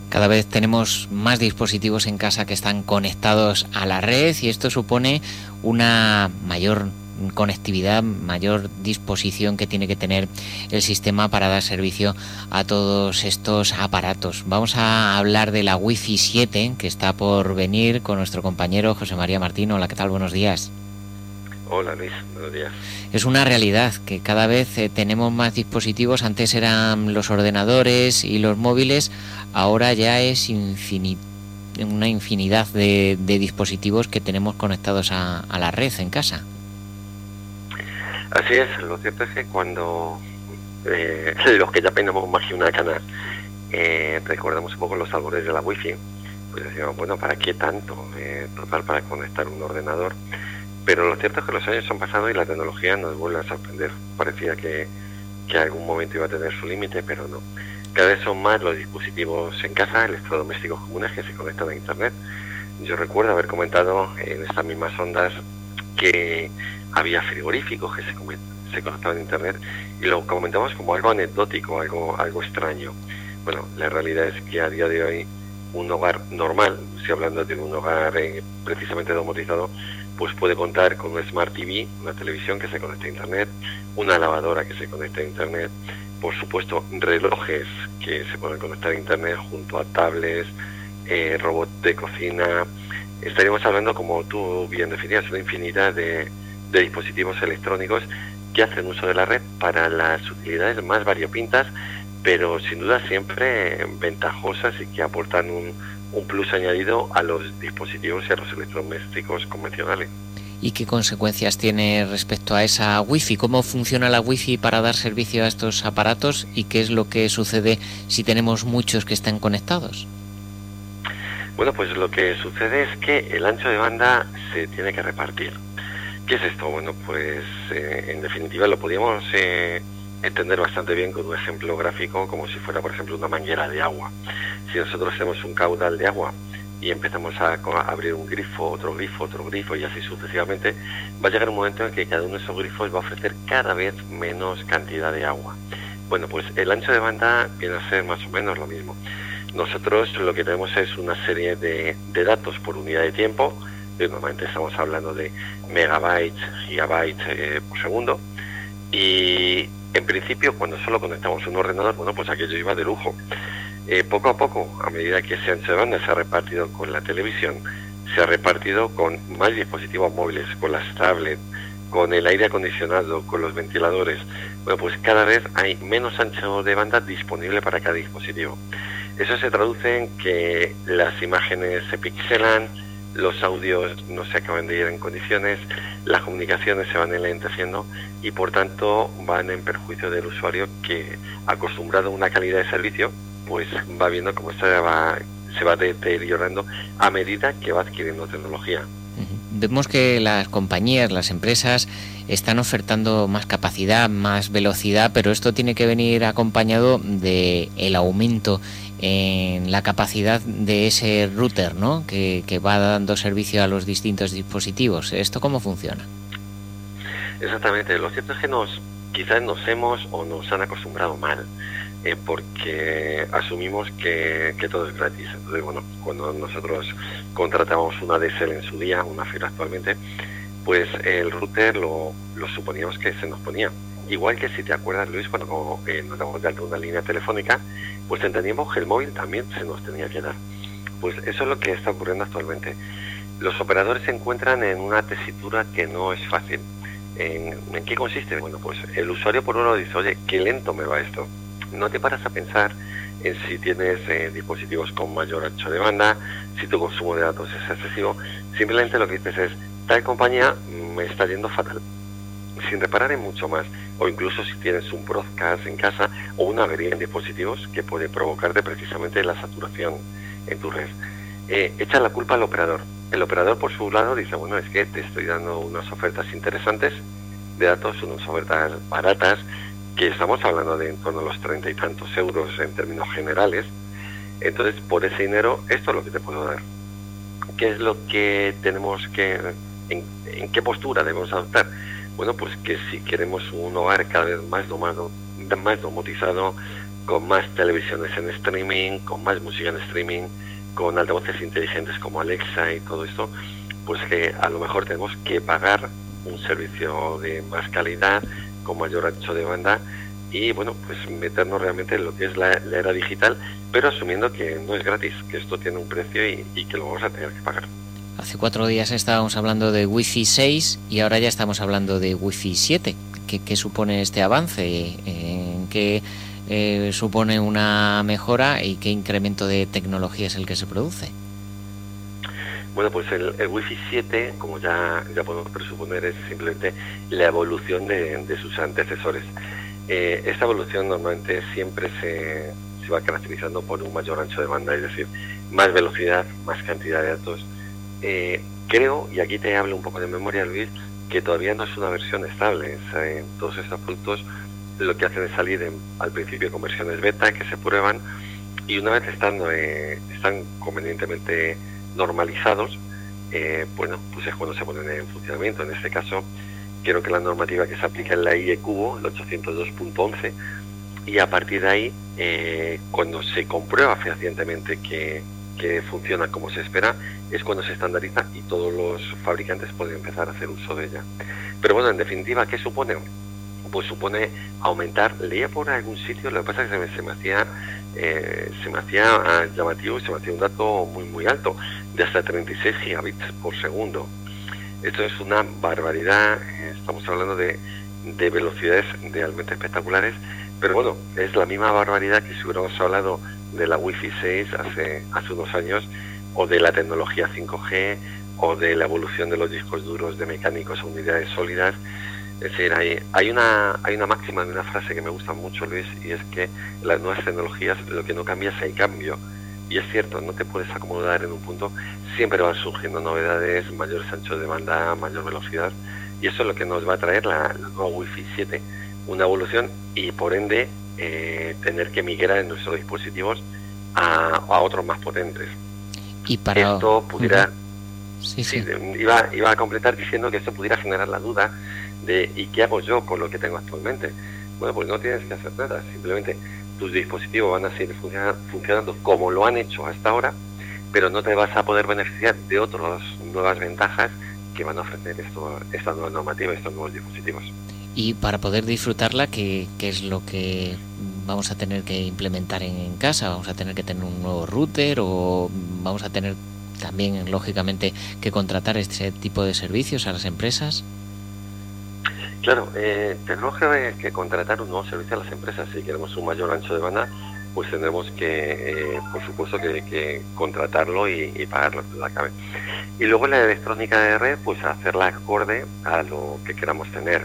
Cada vez tenemos más dispositivos en casa que están conectados a la red y esto supone una mayor conectividad, mayor disposición que tiene que tener el sistema para dar servicio a todos estos aparatos. Vamos a hablar de la Wi-Fi 7 que está por venir con nuestro compañero José María Martín. Hola, ¿qué tal? Buenos días. Hola Luis, buenos días. Es una realidad que cada vez tenemos más dispositivos. Antes eran los ordenadores y los móviles, ahora ya es una infinidad de dispositivos que tenemos conectados a la red en casa. Así es, lo cierto es que cuando los que ya peinamos más que una cana recordamos un poco los albores de la Wi-Fi, pues decíamos, bueno, ¿para qué tanto? Total, para conectar un ordenador. Pero lo cierto es que los años han pasado y la tecnología nos vuelve a sorprender. Parecía que algún momento iba a tener su límite, pero no. Cada vez son más los dispositivos en casa, electrodomésticos comunes que se conectan a Internet. Yo recuerdo haber comentado en estas mismas ondas que había frigoríficos que se conectaban a Internet y lo comentamos como algo anecdótico, algo extraño. Bueno, la realidad es que a día de hoy un hogar normal, estoy hablando de un hogar precisamente domotizado, pues puede contar con un Smart TV, una televisión que se conecta a Internet, una lavadora que se conecta a Internet, por supuesto relojes que se pueden conectar a Internet junto a tablets, robots de cocina. Estaríamos hablando, como tú bien definías, una infinidad de dispositivos electrónicos que hacen uso de la red para las utilidades más variopintas, pero sin duda siempre ventajosas y que aportan un plus añadido a los dispositivos y a los electrodomésticos convencionales. ¿Y qué consecuencias tiene respecto a esa Wi-Fi? ¿Cómo funciona la Wi-Fi para dar servicio a estos aparatos? ¿Y qué es lo que sucede si tenemos muchos que están conectados? Bueno, pues lo que sucede es que el ancho de banda se tiene que repartir. ¿Qué es esto? Bueno, pues en definitiva lo podríamos entender bastante bien con un ejemplo gráfico, como si fuera, por ejemplo, una manguera de agua. Si nosotros tenemos un caudal de agua y empezamos a abrir un grifo, otro grifo y así sucesivamente, va a llegar un momento en que cada uno de esos grifos va a ofrecer cada vez menos cantidad de agua. Bueno, pues el ancho de banda viene a ser más o menos lo mismo. Nosotros lo que tenemos es una serie de datos por unidad de tiempo. Normalmente estamos hablando de megabytes, gigabytes por segundo. Y en principio, cuando solo conectamos un ordenador, bueno, pues aquello iba de lujo. Poco a poco, a medida que ese ancho de banda se ha repartido con la televisión, se ha repartido con más dispositivos móviles, con las tablets, con el aire acondicionado, con los ventiladores. Bueno, pues cada vez hay menos ancho de banda disponible para cada dispositivo. Eso se traduce en que las imágenes se pixelan, los audios no se acaban de ir en condiciones, las comunicaciones se van enlenteciendo y por tanto van en perjuicio del usuario que, acostumbrado a una calidad de servicio, pues va viendo cómo se va deteriorando a medida que va adquiriendo tecnología. Vemos que las compañías, las empresas están ofertando más capacidad, más velocidad, pero esto tiene que venir acompañado de el aumento en la capacidad de ese router, ¿no? Que va dando servicio a los distintos dispositivos. ¿Esto cómo funciona? Exactamente. Lo cierto es que quizás nos han acostumbrado mal, porque asumimos que todo es gratis. Entonces, bueno, cuando nosotros contratamos una DSL en su día, una fibra actualmente, pues el router lo suponíamos que se nos ponía. Igual que si te acuerdas, Luis, cuando nos damos de alta una línea telefónica, pues entendíamos que el móvil también se nos tenía que dar. Pues eso es lo que está ocurriendo actualmente. Los operadores se encuentran en una tesitura que no es fácil. ¿En qué consiste? Bueno, pues el usuario por un lado dice, oye, qué lento me va esto. No te paras a pensar en si tienes dispositivos con mayor ancho de banda, si tu consumo de datos es excesivo. Simplemente lo que dices es, tal compañía me está yendo fatal, sin reparar en mucho más. O incluso si tienes un broadcast en casa o una avería en dispositivos que puede provocarte precisamente la saturación en tu red. Echa la culpa al operador. El operador por su lado dice, bueno, es que te estoy dando unas ofertas interesantes de datos, unas ofertas baratas, que estamos hablando de en torno a los 30 y tantos euros en términos generales. Entonces, por ese dinero, esto es lo que te puedo dar. ¿Qué es lo que tenemos en qué postura debemos adoptar? Bueno, pues que si queremos un hogar cada vez más domotizado, con más televisiones en streaming, con más música en streaming, con altavoces inteligentes como Alexa y todo esto, pues que a lo mejor tenemos que pagar un servicio de más calidad, con mayor ancho de banda y bueno, pues meternos realmente en lo que es la era digital, pero asumiendo que no es gratis, que esto tiene un precio y que lo vamos a tener que pagar. Hace 4 días estábamos hablando de Wi-Fi 6 y ahora ya estamos hablando de Wi-Fi 7. ¿Qué supone este avance? ¿En qué supone una mejora y qué incremento de tecnología es el que se produce? Bueno, pues el Wi-Fi 7, como ya podemos presuponer, es simplemente la evolución de sus antecesores. Esta evolución normalmente siempre se va caracterizando por un mayor ancho de banda, es decir, más velocidad, más cantidad de datos. Creo, y aquí te hablo un poco de memoria, Luis, que todavía no es una versión estable. Todos estos productos lo que hacen es salir al principio con versiones beta que se prueban y una vez están convenientemente normalizados, bueno, pues es cuando se ponen en funcionamiento. En este caso, creo que la normativa que se aplica en la IE Cubo, el 802.11, y a partir de ahí, cuando se comprueba fehacientemente que funciona como se espera, es cuando se estandariza y todos los fabricantes pueden empezar a hacer uso de ella. Pero bueno, en definitiva, ¿qué supone? Pues supone aumentar, leía por algún sitio, lo que pasa es que se me hacía llamativo, se me hacía un dato muy muy alto, de hasta 36 gigabits por segundo. Esto es una barbaridad, estamos hablando de velocidades realmente espectaculares, pero bueno, es la misma barbaridad que si hubiéramos hablado de la Wi-Fi 6 hace unos años, o de la tecnología 5G, o de la evolución de los discos duros de mecánicos a unidades sólidas. Es decir, hay una máxima de una frase que me gusta mucho, Luis, y es que las nuevas tecnologías lo que no cambia es el cambio. Y es cierto, no te puedes acomodar en un punto, siempre van surgiendo novedades, mayores anchos de banda, mayor velocidad, y eso es lo que nos va a traer la nueva Wi-Fi 7, una evolución y por ende tener que migrar en nuestros dispositivos a otros más potentes. Y para esto pudiera... Sí. Iba a completar diciendo que esto pudiera generar la duda de ¿y qué hago yo con lo que tengo actualmente? Bueno, pues no tienes que hacer nada, simplemente tus dispositivos van a seguir funcionando como lo han hecho hasta ahora, pero no te vas a poder beneficiar de otras nuevas ventajas que van a ofrecer esta nueva normativa, estos nuevos dispositivos. Y para poder disfrutarla, ¿qué es lo que vamos a tener que implementar en casa? ¿Vamos a tener que tener un nuevo router o vamos a tener también, lógicamente, que contratar este tipo de servicios a las empresas? Claro, tenemos que contratar un nuevo servicio a las empresas. Si queremos un mayor ancho de banda, pues tendremos que, por supuesto, que contratarlo y pagarlo, la cabe. Y luego la electrónica de red, pues hacerla acorde a lo que queramos tener.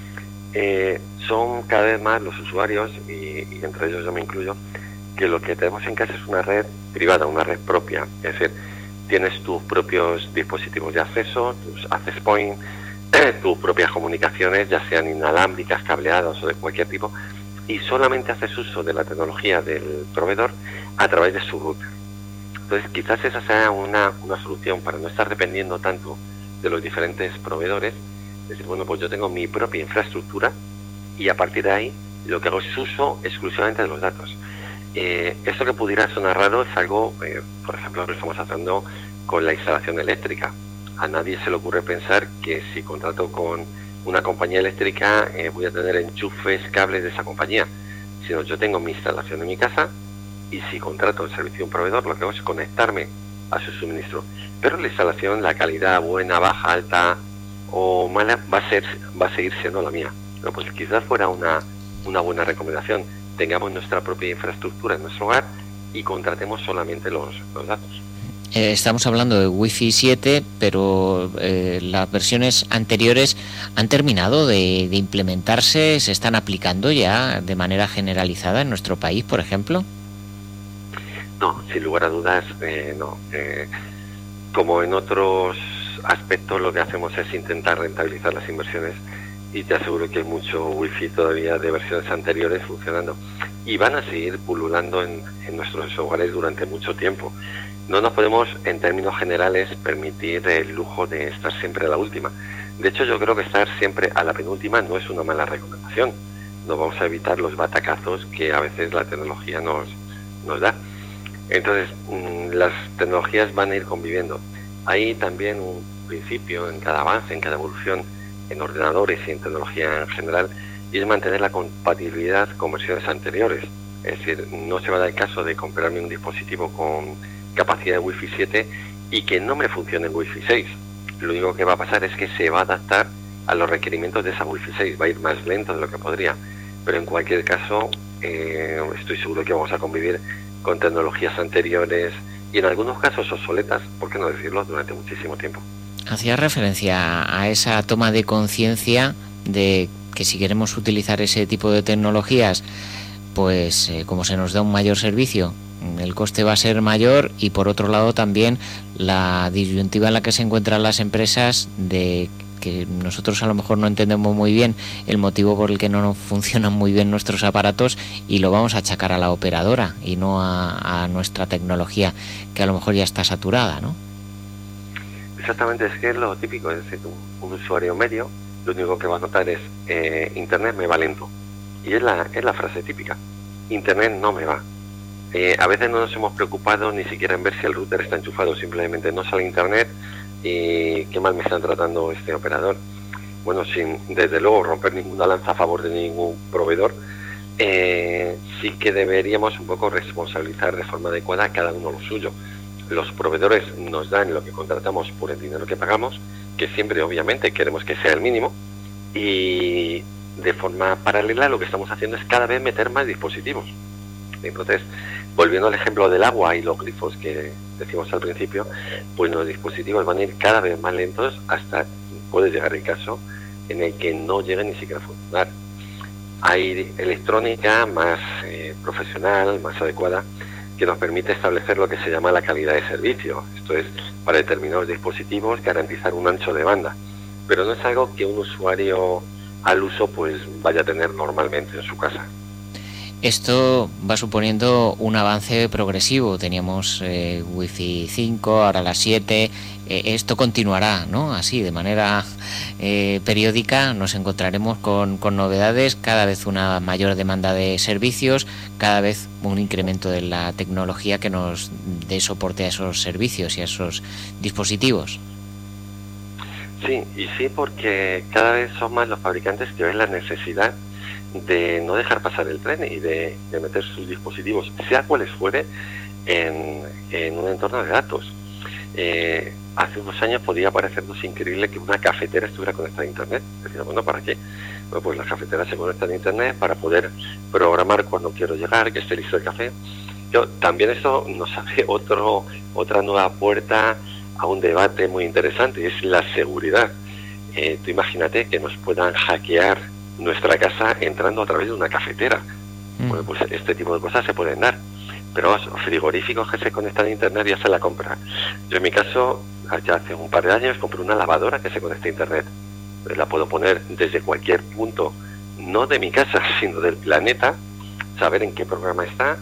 Son cada vez más los usuarios, y entre ellos yo me incluyo, que lo que tenemos en casa es una red privada, una red propia. Es decir, tienes tus propios dispositivos de acceso, tus access point, tus propias comunicaciones, ya sean inalámbricas, cableadas o de cualquier tipo, y solamente haces uso de la tecnología del proveedor a través de su router. Entonces, quizás esa sea una solución para no estar dependiendo tanto de los diferentes proveedores. Es decir, bueno, pues yo tengo mi propia infraestructura y a partir de ahí lo que hago es uso exclusivamente de los datos. Esto que pudiera sonar raro es algo, por ejemplo, lo que estamos haciendo con la instalación eléctrica. A nadie se le ocurre pensar que si contrato con una compañía eléctrica voy a tener enchufes, cables de esa compañía, sino yo tengo mi instalación en mi casa y si contrato el servicio de un proveedor lo que hago es conectarme a su suministro. Pero la instalación, la calidad buena, baja, alta o mala va a seguir siendo la mía. Pero pues quizás fuera una buena recomendación. Tengamos nuestra propia infraestructura en nuestro hogar y contratemos solamente los datos. Estamos hablando de Wi-Fi 7, pero las versiones anteriores han terminado de implementarse, se están aplicando ya de manera generalizada en nuestro país, por ejemplo. No, sin lugar a dudas, no. Como en otros aspectos, lo que hacemos es intentar rentabilizar las inversiones y te aseguro que hay mucho Wi-Fi todavía de versiones anteriores funcionando y van a seguir pululando en nuestros hogares durante mucho tiempo. No nos podemos, en términos generales, permitir el lujo de estar siempre a la última. De hecho, yo creo que estar siempre a la penúltima no es una mala recomendación. nos vamos a evitar los batacazos que a veces la tecnología nos da. Entonces, las tecnologías van a ir conviviendo. Hay también un principio en cada avance, en cada evolución, en ordenadores y en tecnología en general, y es mantener la compatibilidad con versiones anteriores. Es decir, no se va a dar el caso de comprarme un dispositivo con capacidad de Wi-Fi 7 y que no me funcione en Wi-Fi 6. Lo único que va a pasar es que se va a adaptar a los requerimientos de esa Wi-Fi 6, va a ir más lento de lo que podría. Pero en cualquier caso, estoy seguro que vamos a convivir con tecnologías anteriores y en algunos casos obsoletas, por qué no decirlo, durante muchísimo tiempo. Hacía referencia a esa toma de conciencia de que si queremos utilizar ese tipo de tecnologías, pues como se nos da un mayor servicio, el coste va a ser mayor, y por otro lado también la disyuntiva en la que se encuentran las empresas de que nosotros a lo mejor no entendemos muy bien el motivo por el que no funcionan muy bien nuestros aparatos y lo vamos a achacar a la operadora y no a nuestra tecnología, que a lo mejor ya está saturada, ¿no? Exactamente, es que es lo típico, es decir, un usuario medio lo único que va a notar es Internet me va lento, y es la frase típica, Internet no me va. A veces no nos hemos preocupado ni siquiera en ver si el router está enchufado, simplemente no sale Internet y qué mal me están tratando este operador. Bueno, sin desde luego romper ninguna lanza a favor de ningún proveedor, sí que deberíamos un poco responsabilizar de forma adecuada a cada uno lo suyo. Los proveedores nos dan lo que contratamos por el dinero que pagamos, que siempre obviamente queremos que sea el mínimo, y de forma paralela lo que estamos haciendo es cada vez meter más dispositivos. Entonces, volviendo al ejemplo del agua y los grifos que decimos al principio, pues los dispositivos van a ir cada vez más lentos hasta puede llegar el caso en el que no lleguen ni siquiera a funcionar. Hay electrónica más profesional, más adecuada, que nos permite establecer lo que se llama la calidad de servicio. Esto es, para determinados dispositivos, garantizar un ancho de banda. Pero no es algo que un usuario al uso pues vaya a tener normalmente en su casa. Esto va suponiendo un avance progresivo. Teníamos Wi-Fi 5, ahora las 7. Esto continuará, ¿no? Así, de manera periódica nos encontraremos con novedades, cada vez una mayor demanda de servicios, cada vez un incremento de la tecnología que nos dé soporte a esos servicios y a esos dispositivos. Sí, y sí, porque cada vez son más los fabricantes que ven la necesidad de no dejar pasar el tren y de meter sus dispositivos, sea cuales fuere, en un entorno de datos. Hace unos años podía parecernos increíble que una cafetera estuviera conectada a Internet. Decía, bueno, ¿para qué? Bueno, pues las cafeteras se conectan a Internet para poder programar cuando quiero llegar, que esté listo el café. También eso nos abre otra nueva puerta a un debate muy interesante, y es la seguridad. Tú imagínate que nos puedan hackear nuestra casa entrando a través de una cafetera. Bueno, pues este tipo de cosas se pueden dar. Pero frigoríficos que se conectan a Internet ya se la compra. Yo en mi caso, ya hace un par de años, compré una lavadora que se conecta a Internet. La puedo poner desde cualquier punto, no de mi casa, sino del planeta, saber en qué programa está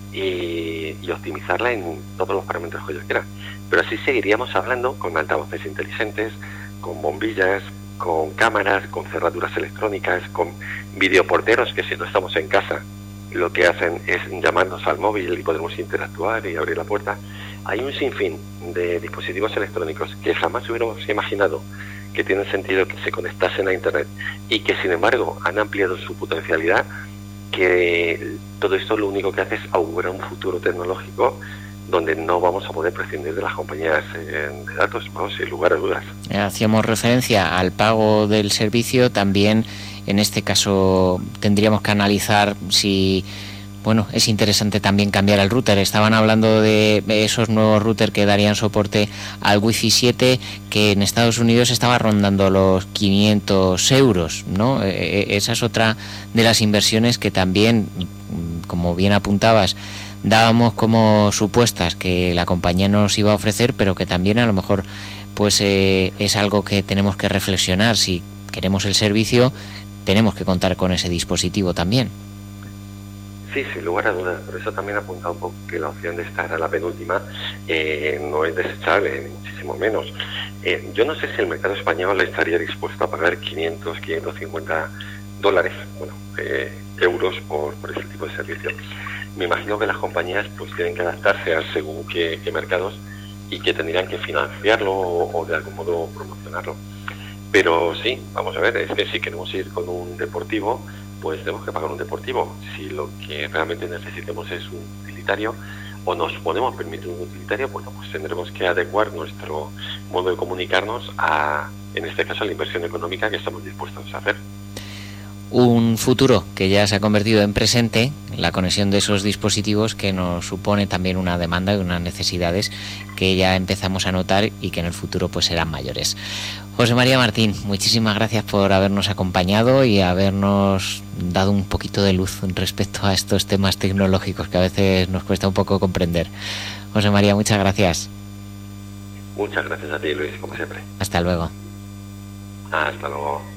y optimizarla en todos los parámetros que yo quiera. Pero así seguiríamos hablando con altavoces inteligentes, con bombillas, con cámaras, con cerraduras electrónicas, con videoporteros que si no estamos en casa lo que hacen es llamarnos al móvil y podemos interactuar y abrir la puerta. Hay un sinfín de dispositivos electrónicos que jamás hubiéramos imaginado que tienen sentido que se conectasen a Internet y que sin embargo han ampliado su potencialidad, que todo esto lo único que hace es augurar un futuro tecnológico donde no vamos a poder prescindir de las compañías de datos, vamos, sin lugar a dudas. Hacíamos referencia al pago del servicio, también en este caso tendríamos que analizar si, bueno, es interesante también cambiar el router. Estaban hablando de esos nuevos routers que darían soporte al Wi-Fi 7, que en Estados Unidos estaba rondando los 500 euros, ¿no? Esa es otra de las inversiones que también, como bien apuntabas, dábamos como supuestas que la compañía nos iba a ofrecer, pero que también a lo mejor pues es algo que tenemos que reflexionar. Si queremos el servicio, tenemos que contar con ese dispositivo también. Sí, sin lugar a dudas. Por eso también he apuntado un poco que la opción de estar a la penúltima no es desechable, ni muchísimo menos. Yo no sé si el mercado español estaría dispuesto a pagar 500, 550 dólares, euros por ese tipo de servicio. Me imagino que las compañías pues tienen que adaptarse a según qué mercados y que tendrían que financiarlo o de algún modo promocionarlo. Pero sí, vamos a ver, es que si queremos ir con un deportivo, pues tenemos que pagar un deportivo. Si lo que realmente necesitemos es un utilitario o nos podemos permitir un utilitario, bueno, pues tendremos que adecuar nuestro modo de comunicarnos a, en este caso, a la inversión económica que estamos dispuestos a hacer. Un futuro que ya se ha convertido en presente, la conexión de esos dispositivos, que nos supone también una demanda y unas necesidades que ya empezamos a notar y que en el futuro pues serán mayores. José María Martín, muchísimas gracias por habernos acompañado y habernos dado un poquito de luz respecto a estos temas tecnológicos que a veces nos cuesta un poco comprender. José María, muchas gracias. Muchas gracias a ti, Luis, como siempre. Hasta luego. Hasta luego.